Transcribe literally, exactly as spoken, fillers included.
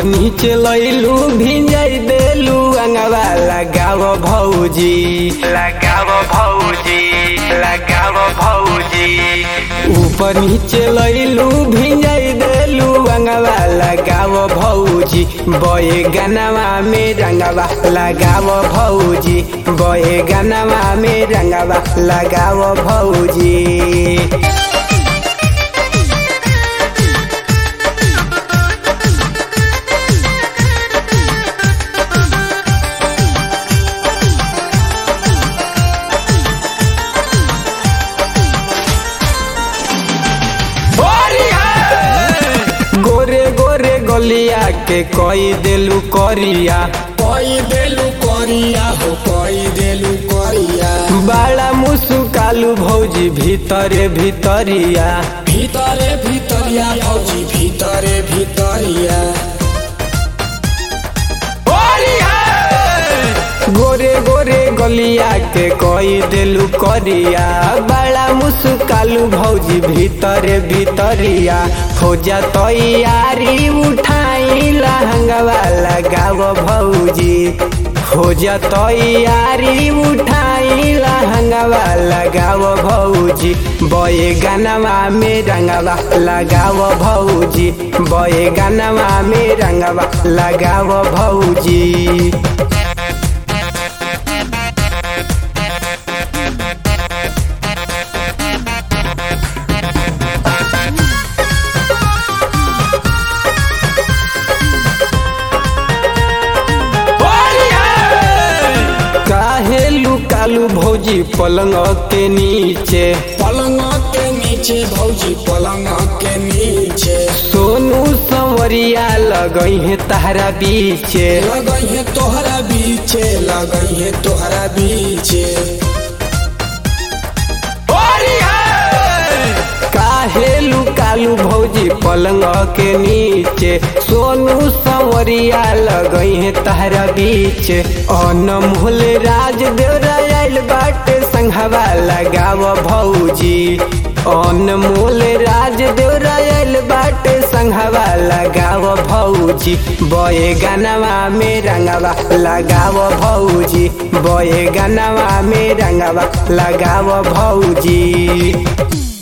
ऊपर नीचे लैलू भिंजाई देलू अंगवा लगाव भौजी लगाव भौजी लगाव भौजी ऊपर नीचे लैलू भिंजाई देलू अंगवा लगाव भौजी बये गनवा में रंगवा लगाव भौजी बये गनवा में रंगवा लगाव भौजी। गलिया के कोई देलू करिया कोई देलू करिया हो कोई देलू करिया बाला मुसुकालू भौजी भीतरे भीतरिया भीतरे भीतरिया भौजी भीतरे भीतरिया गोरे गोरे गलिया के कोई देलू करिया बड़ा मुसुकालू भौजी भीतरे भीतरिया खोजा तैयारी उठाई लहंगवा लगाव भौजी खोजा तैयारी उठाई लहंगवा लगाव भौजी बये गनवा में रंगवा लगाव भौजी बये गनवा में रंगवा लगाव भौजी। कालू भौजी पलंग के नीचे पलंग के नीचे भौजी पलंग के नीचे सोनू संवरिया लगई है तहरा बीचे लगई है तोहरा बीचे लगई है तोहरा बीचे काहेलू कालू भौजी पलंग के नीचे सोनू संवरिया लगई है तहरा बीच अनमोल राज देवरायल बाटे संघवा लगाव भौजी अनमोल राज देवरायल बाटे संघवा लगाव भौजी बये गनवा में रंगवा लगाव भौजी बये गनवा में रंगवा लगाव भौजी।